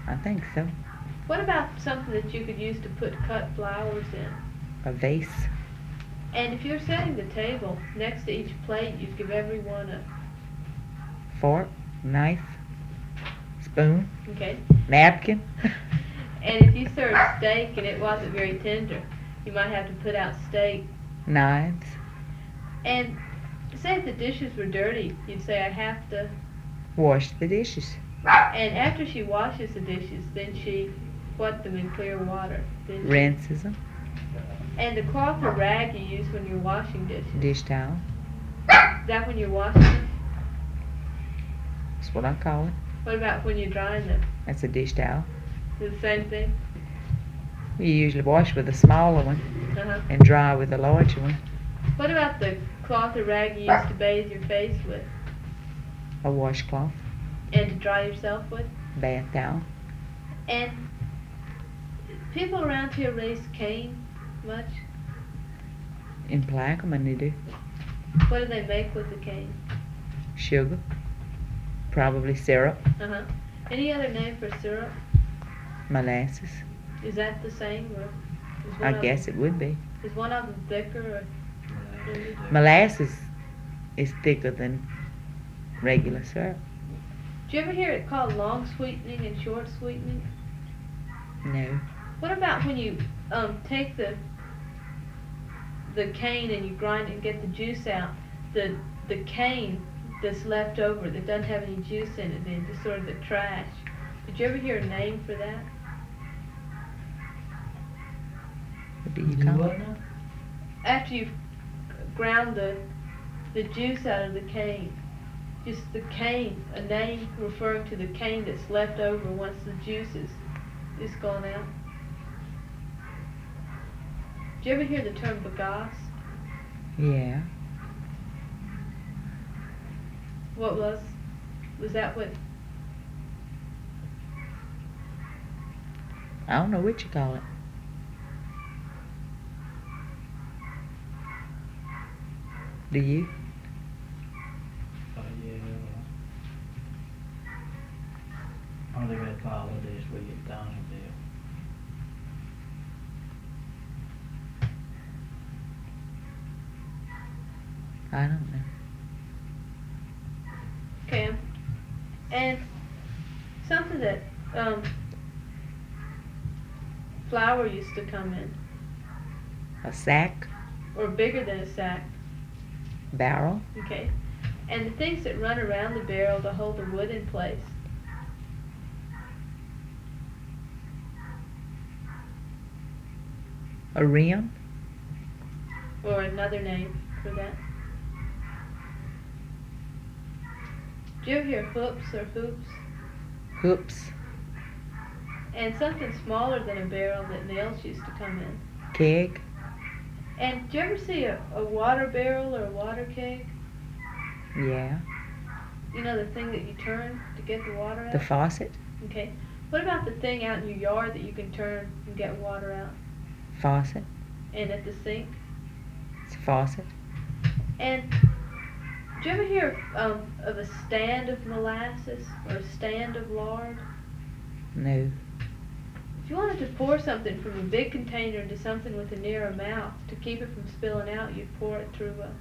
I think so. What about something that you could use to put cut flowers in? A vase. And if you're setting the table, next to each plate, you'd give everyone a... Fork, knife, spoon, Okay. napkin. And if you served steak and it wasn't very tender, you might have to put out steak. Knives. And say if the dishes were dirty, you'd say, I have to... Wash the dishes. And after she washes the dishes, then she wet them in clear water. Then Rinses them. And the cloth or rag you use when you're washing dishes. Dish towel. Is that when you're washing them? That's what I call it. What about when you're drying them? That's a dish towel. Is it the same thing? You usually wash with a smaller one Uh-huh. and dry with a larger one. What about the cloth or rag you use to bathe your face with? A washcloth. And to dry yourself with? Bath towel. And people around here raise cane much? In Plaquemine they do. What do they make with the cane? Sugar. Probably syrup. Uh-huh. Any other name for syrup? Molasses. Is that the same? Or is I one guess of it would be. them, is one of them thicker? Or, Molasses is thicker than regular syrup. do you ever hear it called long sweetening and short sweetening? No. What about when you take the cane and you grind it and get the juice out? The cane that's left over that doesn't have any juice in it, then just sort of the trash. Did you ever hear a name for that? What do you call it? After you've ground the juice out of the cane, just the cane, a name referring to the cane that's left over once the juice is gone out. Did you ever hear the term bagasse? Yeah. What was that what? I don't know what you call it. Do you? Yeah. Only red follow this we get down in there. I don't know. Okay. And something that flour used to come in, A sack. or bigger than a sack. Barrel. Okay. And the things that run around the barrel to hold the wood in place. A rim. Or another name for that. Do you ever hear hoops or hoops? Hoops. And something smaller than a barrel that nails used to come in. Keg. And do you ever see a water barrel or a water keg? Yeah. You know, the thing that you turn to get the water out? The faucet. Okay. What about the thing out in your yard that you can turn and get water out? Faucet. And at the sink? It's a faucet. And do you ever hear of a stand of molasses or a stand of lard? No. If you wanted to pour something from a big container into something with a narrow mouth to keep it from spilling out, you'd pour it through a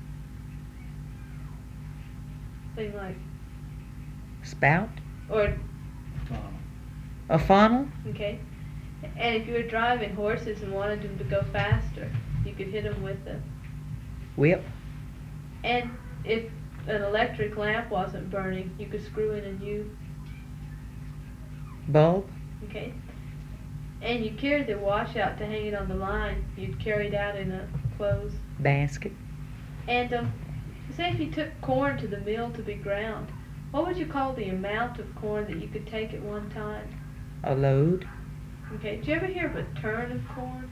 thing like, Spout. or, Funnel. A funnel. okay. And if you were driving horses and wanted them to go faster, you could hit them with a... Whip. And if an electric lamp wasn't burning, you could screw in a new, Bulb. okay? And you carried the washout to hang it on the line. You'd carry it out in a clothes. Basket. And say if you took corn to the mill to be ground, what would you call the amount of corn that you could take at one time? A load. Okay, did you ever hear of a turn of corn?